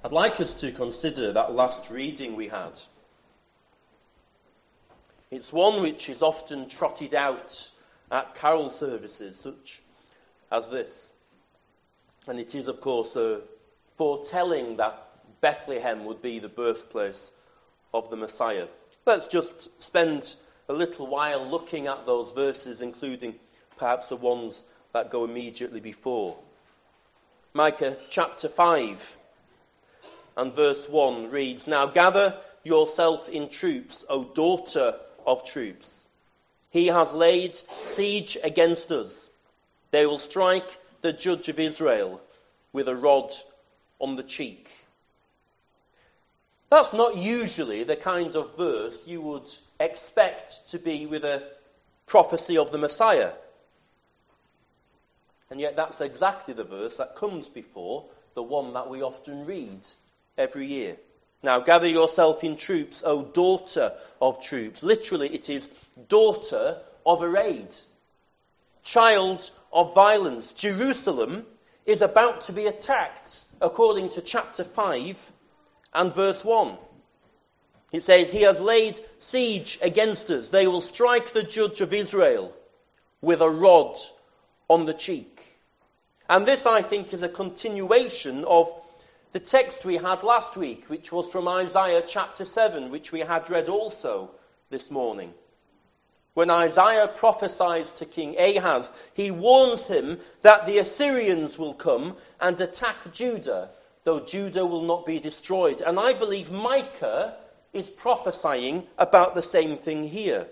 I'd like us to consider that last reading we had. It's one which is often trotted out at carol services such as this. And it is, of course, a foretelling that Bethlehem would be the birthplace of the Messiah. Let's just spend a little while looking at those verses, including perhaps the ones that go immediately before. Micah chapter 5 and verse 1 reads, "Now gather yourself in troops, O daughter of troops. He has laid siege against us. They will strike the judge of Israel with a rod on the cheek." That's not usually the kind of verse you would expect to be with a prophecy of the Messiah. And yet that's exactly the verse that comes before the one that we often read every year. "Now gather yourself in troops, O daughter of troops." Literally it is daughter of a raid, child of violence. Jerusalem is about to be attacked, according to chapter 5 and verse 1. It says, "He has laid siege against us. They will strike the judge of Israel with a rod on the cheek." And this, I think, is a continuation of the text we had last week, which was from Isaiah chapter 7, which we had read also this morning. When Isaiah prophesies to King Ahaz, he warns him that the Assyrians will come and attack Judah, though Judah will not be destroyed. And I believe Micah is prophesying about the same thing here.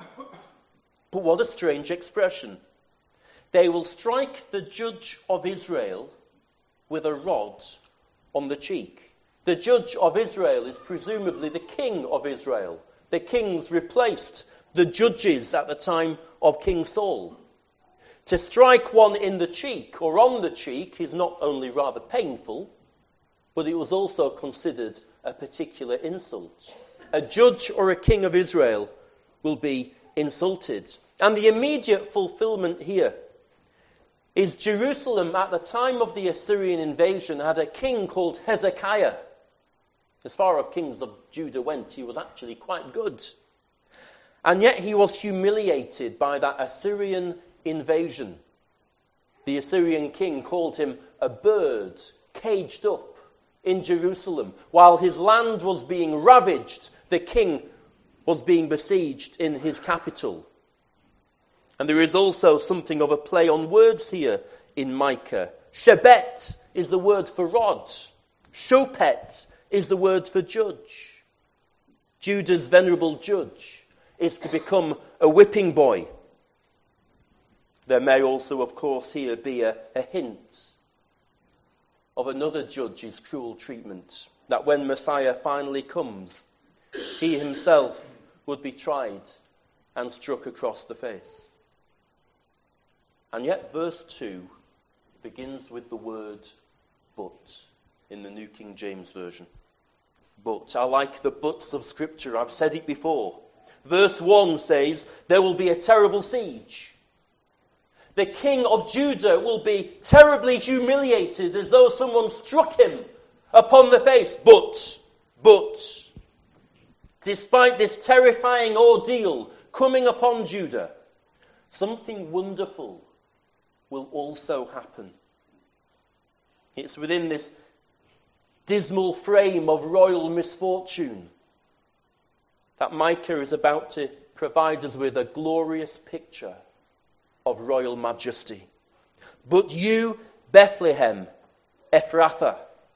But what a strange expression. They will strike the judge of Israel with a rod on the cheek. The judge of Israel is presumably the king of Israel. The kings replaced the judges at the time of King Saul. To strike one in the cheek or on the cheek is not only rather painful, but it was also considered a particular insult. A judge or a king of Israel will be insulted. And the immediate fulfillment here is Jerusalem at the time of the Assyrian invasion had a king called Hezekiah. As far as kings of Judah went, he was actually quite good. And yet he was humiliated by that Assyrian invasion. The Assyrian king called him a bird caged up in Jerusalem. While his land was being ravaged, the king was being besieged in his capital. And there is also something of a play on words here in Micah. Shebet is the word for rod. Shopet is the word for judge. Judah's venerable judge is to become a whipping boy. There may also, of course, here be a hint of another judge's cruel treatment, that when Messiah finally comes, he himself would be tried and struck across the face. And yet verse 2 begins with the word but in the New King James Version. But. I like the buts of Scripture. I've said it before. Verse 1 says, there will be a terrible siege. The king of Judah will be terribly humiliated as though someone struck him upon the face. But, despite this terrifying ordeal coming upon Judah, something wonderful will also happen. It's within this dismal frame of royal misfortune that Micah is about to provide us with a glorious picture of royal majesty. But you, Bethlehem, Ephrathah.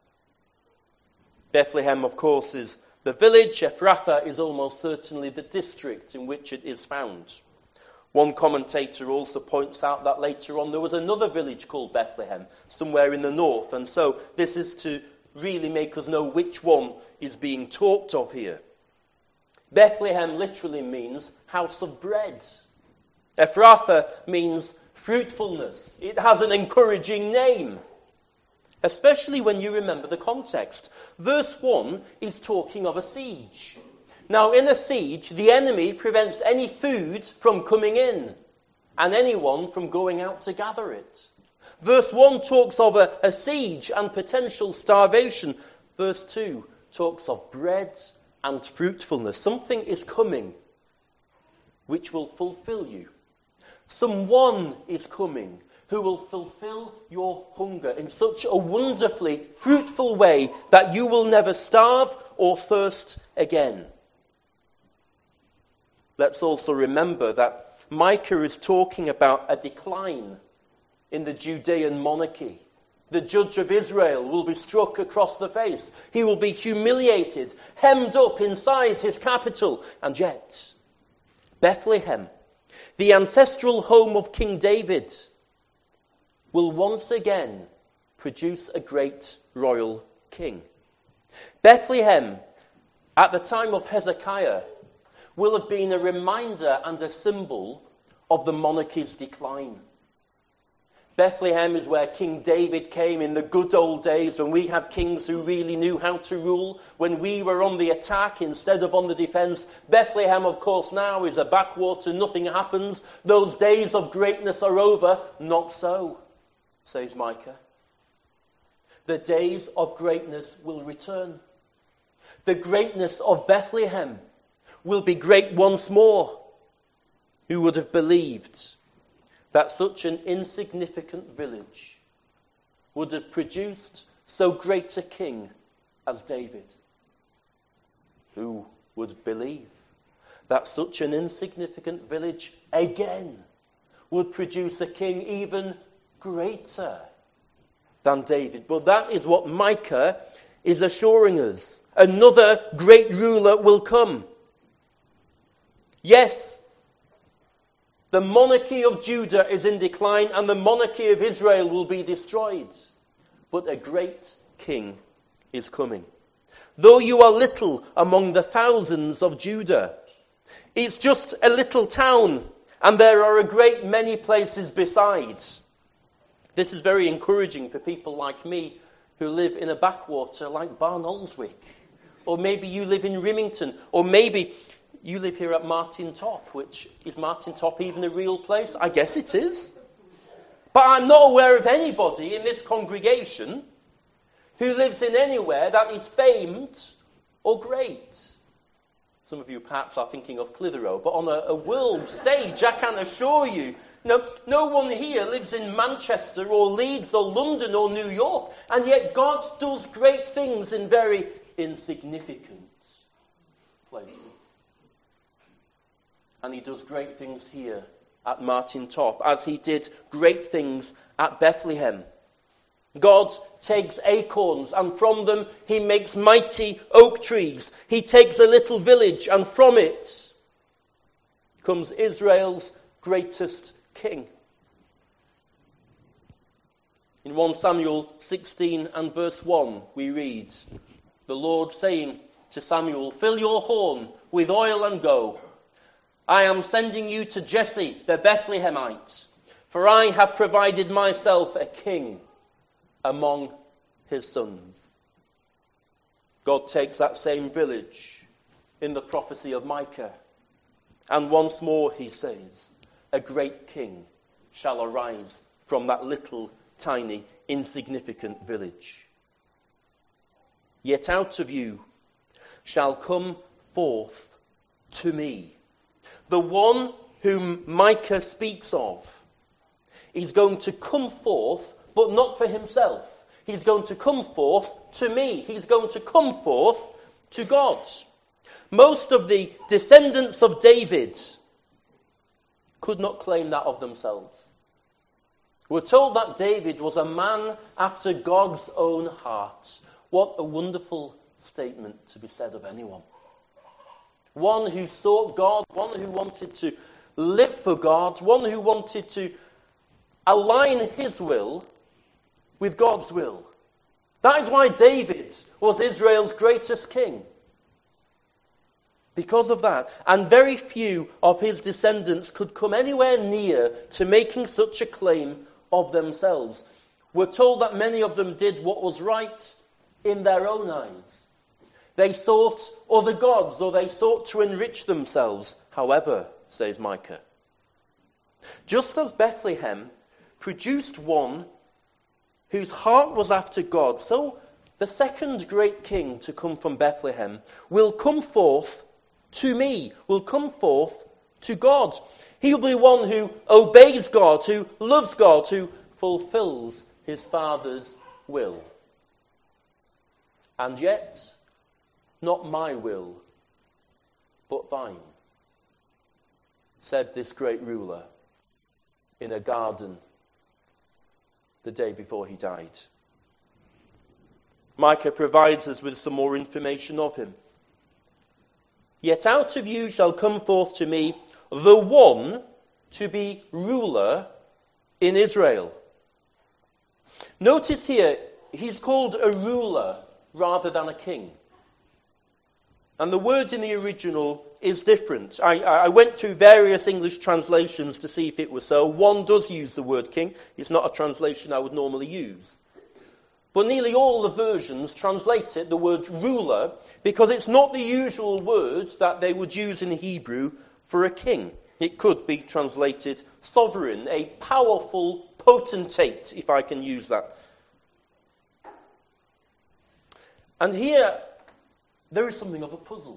Bethlehem, of course, is the village. Ephrathah is almost certainly the district in which it is found. One commentator also points out that later on there was another village called Bethlehem, somewhere in the north. And so this is to really make us know which one is being talked of here. Bethlehem literally means house of bread. Ephrathah means fruitfulness. It has an encouraging name, especially when you remember the context. Verse 1 is talking of a siege. Now, in a siege, the enemy prevents any food from coming in and anyone from going out to gather it. Verse 1 talks of a siege and potential starvation. Verse 2 talks of bread and fruitfulness. Something is coming which will fulfill you. Someone is coming who will fulfill your hunger in such a wonderfully fruitful way that you will never starve or thirst again. Let's also remember that Micah is talking about a decline in the Judean monarchy. The judge of Israel will be struck across the face. He will be humiliated, hemmed up inside his capital. And yet, Bethlehem, the ancestral home of King David, will once again produce a great royal king. Bethlehem, at the time of Hezekiah, will have been a reminder and a symbol of the monarchy's decline. Bethlehem is where King David came in the good old days when we had kings who really knew how to rule, when we were on the attack instead of on the defense. Bethlehem, of course, now is a backwater, nothing happens. Those days of greatness are over. Not so, says Micah. The days of greatness will return. The greatness of Bethlehem will be great once more. Who would have believed that such an insignificant village would have produced so great a king as David? Who would believe that such an insignificant village again would produce a king even greater than David? But that is what Micah is assuring us. Another great ruler will come. Yes, the monarchy of Judah is in decline and the monarchy of Israel will be destroyed. But a great king is coming. Though you are little among the thousands of Judah, it's just a little town and there are a great many places besides. This is very encouraging for people like me who live in a backwater like Barnoldswick. Or maybe you live in Rimington. Or maybe you live here at Martin Top, which is Martin Top even a real place? I guess it is. But I'm not aware of anybody in this congregation who lives in anywhere that is famed or great. Some of you perhaps are thinking of Clitheroe, but on a world stage, I can assure you, no one here lives in Manchester or Leeds or London or New York, and yet God does great things in very insignificant places. And he does great things here at Martin Top, as he did great things at Bethlehem. God takes acorns, and from them he makes mighty oak trees. He takes a little village, and from it comes Israel's greatest king. In 1 Samuel 16 and verse 1, we read, the Lord saying to Samuel, "Fill your horn with oil and go. I am sending you to Jesse the Bethlehemite, for I have provided myself a king among his sons." God takes that same village in the prophecy of Micah, and once more he says, a great king shall arise from that little, tiny, insignificant village. Yet out of you shall come forth to me. The one whom Micah speaks of is going to come forth, but not for himself. He's going to come forth to me. He's going to come forth to God. Most of the descendants of David could not claim that of themselves. We're told that David was a man after God's own heart. What a wonderful statement to be said of anyone. One who sought God, one who wanted to live for God, one who wanted to align his will with God's will. That is why David was Israel's greatest king. Because of that. And very few of his descendants could come anywhere near to making such a claim of themselves. We're told that many of them did what was right in their own eyes. They sought other gods, or they sought to enrich themselves. However, says Micah, just as Bethlehem produced one whose heart was after God, so the second great king to come from Bethlehem will come forth to me, will come forth to God. He will be one who obeys God, who loves God, who fulfills his Father's will. And yet, not my will, but thine, said this great ruler in a garden the day before he died. Micah provides us with some more information of him. Yet out of you shall come forth to me the one to be ruler in Israel. Notice here, he's called a ruler rather than a king. And the word in the original is different. I went through various English translations to see if it was so. One does use the word king. It's not a translation I would normally use. But nearly all the versions translate it, the word ruler, because it's not the usual word that they would use in Hebrew for a king. It could be translated sovereign, a powerful potentate, if I can use that. And here, there is something of a puzzle.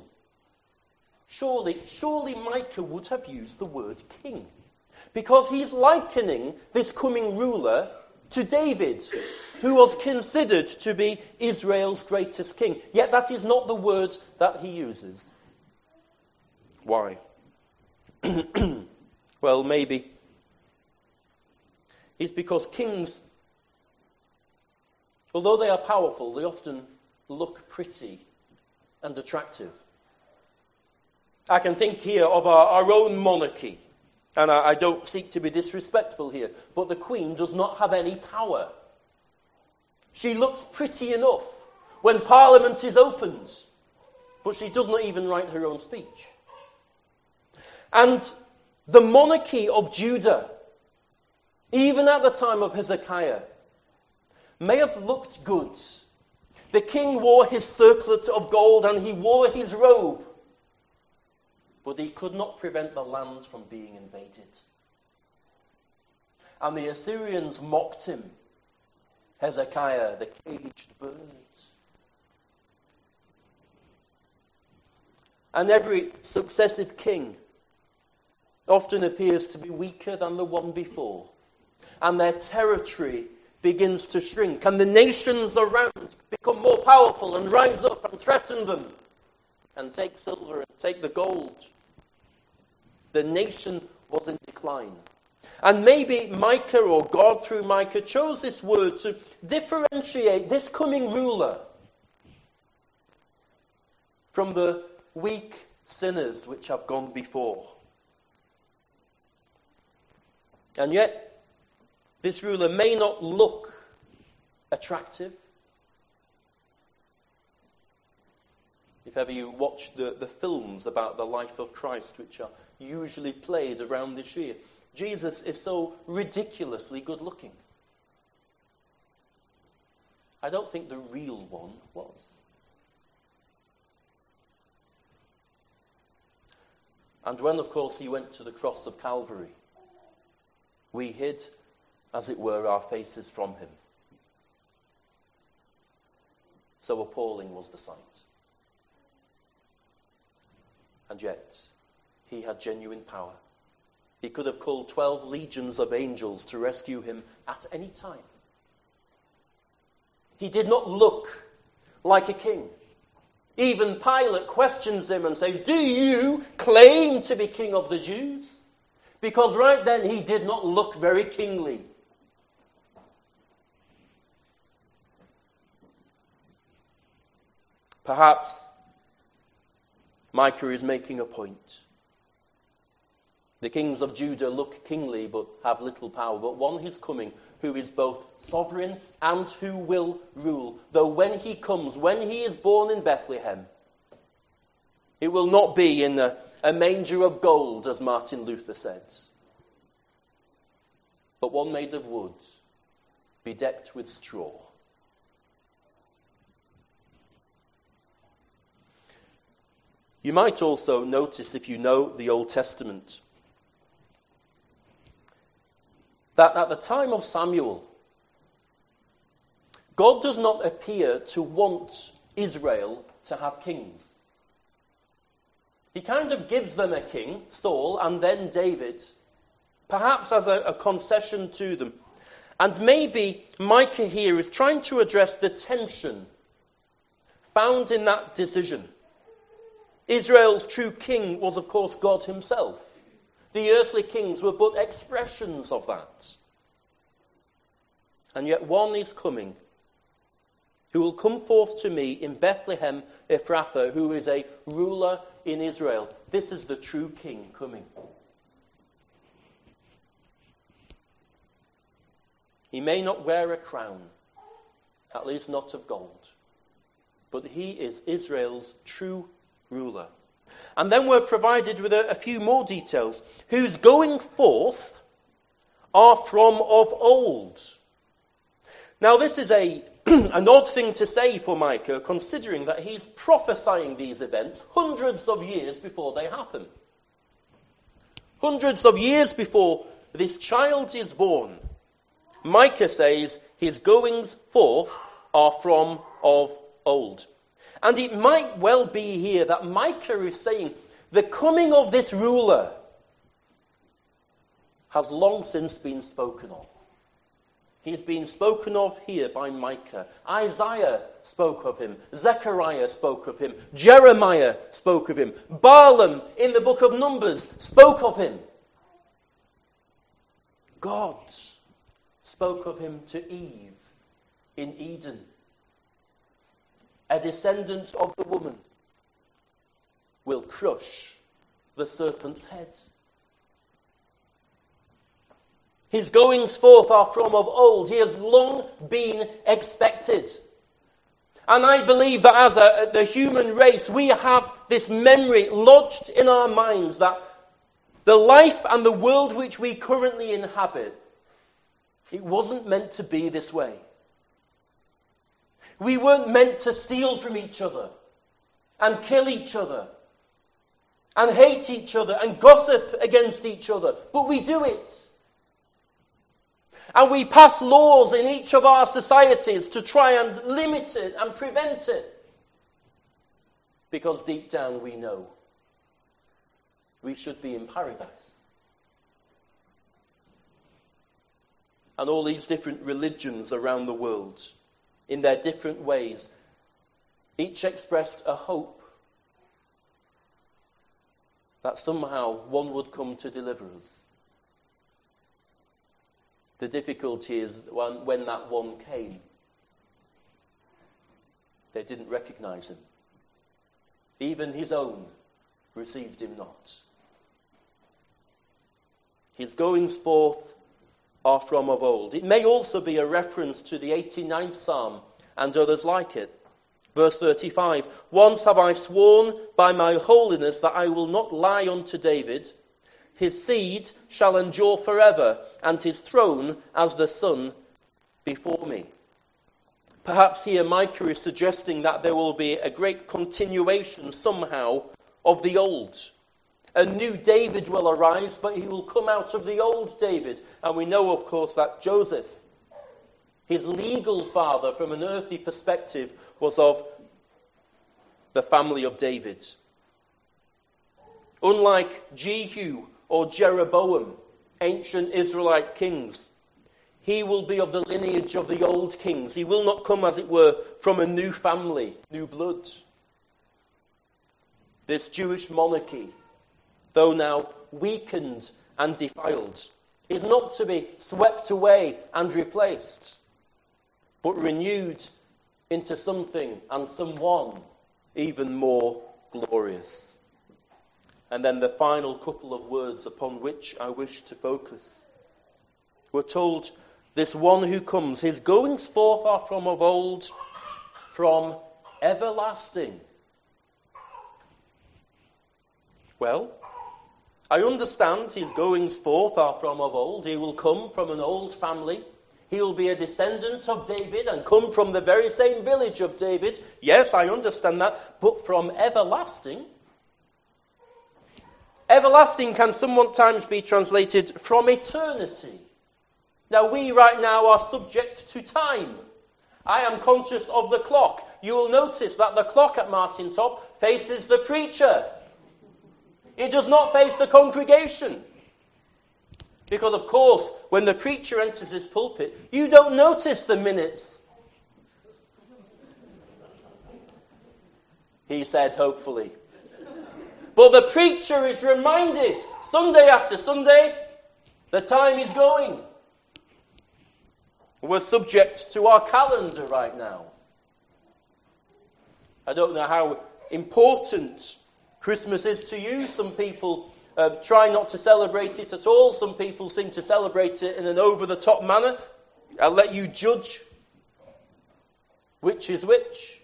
Surely Micah would have used the word king, because he's likening this coming ruler to David, who was considered to be Israel's greatest king. Yet that is not the word that he uses. Why? Well, maybe it's because kings, although they are powerful, they often look pretty and attractive. I can think here of our own monarchy, and I don't seek to be disrespectful here, but the Queen does not have any power. She looks pretty enough when Parliament is opened, but she does not even write her own speech. And the monarchy of Judah, even at the time of Hezekiah, may have looked good. The king wore his circlet of gold and he wore his robe, but he could not prevent the land from being invaded. And the Assyrians mocked him. Hezekiah, the caged bird. And every successive king often appears to be weaker than the one before. And their territory begins to shrink. And the nations around become more powerful and rise up and threaten them. And take silver and take the gold. The nation was in decline. And maybe Micah, or God through Micah, chose this word to differentiate this coming ruler from the weak sinners which have gone before. And yet, this ruler may not look attractive. If ever you watch the films about the life of Christ, which are usually played around this year, Jesus is so ridiculously good looking. I don't think the real one was. And when, of course, he went to the cross of Calvary, we hid, as it were, our faces from him. So appalling was the sight. And yet, he had genuine power. He could have called 12 legions of angels to rescue him at any time. He did not look like a king. Even Pilate questions him and says, "Do you claim to be king of the Jews?" Because right then he did not look very kingly. Perhaps Micah is making a point. The kings of Judah look kingly but have little power. But one is coming who is both sovereign and who will rule. Though when he comes, when he is born in Bethlehem, it will not be in a manger of gold, as Martin Luther said, but one made of wood, bedecked with straw. You might also notice, if you know the Old Testament, that at the time of Samuel, God does not appear to want Israel to have kings. He kind of gives them a king, Saul, and then David, perhaps as a concession to them. And maybe Micah here is trying to address the tension found in that decision. Israel's true king was, of course, God himself. The earthly kings were but expressions of that. And yet one is coming, who will come forth to me in Bethlehem Ephrathah, who is a ruler in Israel. This is the true king coming. He may not wear a crown, at least not of gold, but he is Israel's true ruler. And then we're provided with a few more details. Whose going forth are from of old. Now this is an odd thing to say for Micah, considering that he's prophesying these events hundreds of years before they happen. Hundreds of years before this child is born, Micah says his goings forth are from of old. And it might well be here that Micah is saying the coming of this ruler has long since been spoken of. He's been spoken of here by Micah. Isaiah spoke of him. Zechariah spoke of him. Jeremiah spoke of him. Balaam in the book of Numbers spoke of him. God spoke of him to Eve in Eden. A descendant of the woman will crush the serpent's head. His goings forth are from of old. He has long been expected. And I believe that as the human race, we have this memory lodged in our minds that the life and the world which we currently inhabit, it wasn't meant to be this way. We weren't meant to steal from each other and kill each other and hate each other and gossip against each other. But we do it. And we pass laws in each of our societies to try and limit it and prevent it. Because deep down we know we should be in paradise. And all these different religions around the world, in their different ways, each expressed a hope that somehow one would come to deliver us. The difficulty is when that one came, they didn't recognize him. Even his own received him not. His goings forth are from of old. It may also be a reference to the 89th Psalm and others like it. Verse 35, once have I sworn by my holiness that I will not lie unto David. His seed shall endure forever, and his throne as the sun before me. Perhaps here Micah is suggesting that there will be a great continuation somehow of the old. A new David will arise, but he will come out of the old David. And we know, of course, that Joseph, his legal father from an earthly perspective, was of the family of David. Unlike Jehu or Jeroboam, ancient Israelite kings, he will be of the lineage of the old kings. He will not come, as it were, from a new family, new blood. This Jewish monarchy, though now weakened and defiled, is not to be swept away and replaced, but renewed into something and someone even more glorious. And then the final couple of words upon which I wish to focus. We're told this one who comes, his goings forth are from of old, from everlasting. Well, I understand his goings forth are from of old. He will come from an old family. He will be a descendant of David and come from the very same village of David. Yes, I understand that. But from everlasting? Everlasting can sometimes be translated from eternity. Now we right now are subject to time. I am conscious of the clock. You will notice that the clock at Martin Top faces the preacher. It does not face the congregation. Because, of course, when the preacher enters his pulpit, you don't notice the minutes. He said, hopefully. But the preacher is reminded, Sunday after Sunday, the time is going. We're subject to our calendar right now. I don't know how important Christmas is to you. Some people try not to celebrate it at all. Some people seem to celebrate it in an over-the-top manner. I'll let you judge which is which.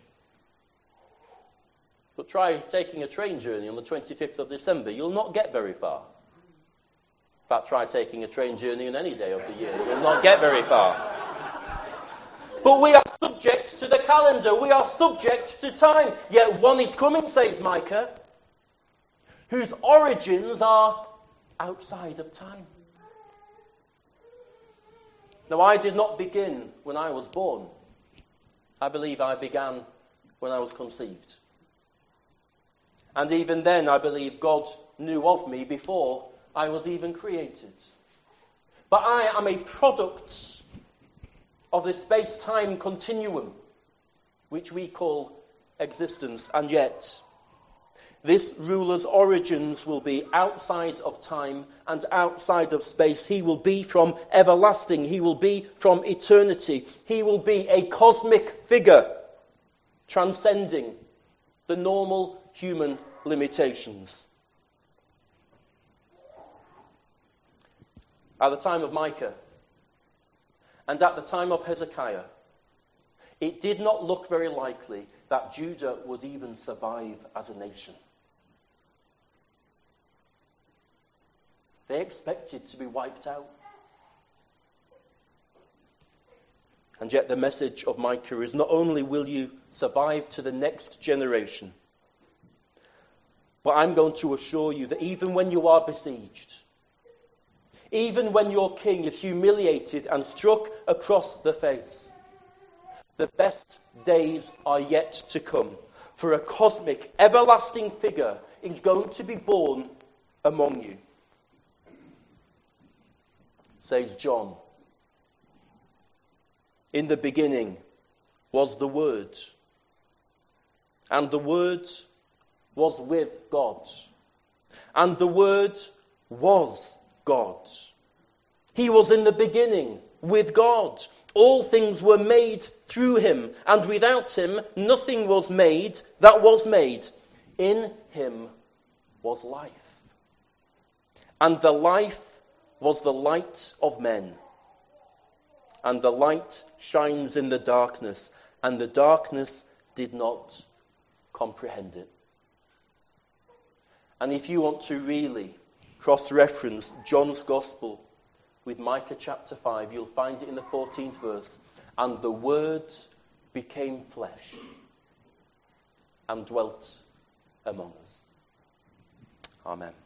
But try taking a train journey on the 25th of December. You'll not get very far. In fact, try taking a train journey on any day of the year. You'll not get very far. But we are subject to the calendar. We are subject to time. Yet one is coming, says Micah, whose origins are outside of time. Now, I did not begin when I was born. I believe I began when I was conceived. And even then, I believe God knew of me before I was even created. But I am a product of the space-time continuum, which we call existence. And yet, this ruler's origins will be outside of time and outside of space. He will be from everlasting. He will be from eternity. He will be a cosmic figure, transcending the normal human limitations. At the time of Micah and at the time of Hezekiah, it did not look very likely that Judah would even survive as a nation. They expected to be wiped out. And yet the message of Micah is not only will you survive to the next generation, but I'm going to assure you that even when you are besieged, even when your king is humiliated and struck across the face, the best days are yet to come. For a cosmic, everlasting figure is going to be born among you. Says John, in the beginning was the Word, and the Word was with God, and the Word was God. He was in the beginning with God. All things were made through him, and without him nothing was made that was made. In him was life, and the life was the light of men. And the light shines in the darkness, and the darkness did not comprehend it. And if you want to really cross-reference John's Gospel with Micah chapter 5, you'll find it in the 14th verse. And the Word became flesh and dwelt among us. Amen.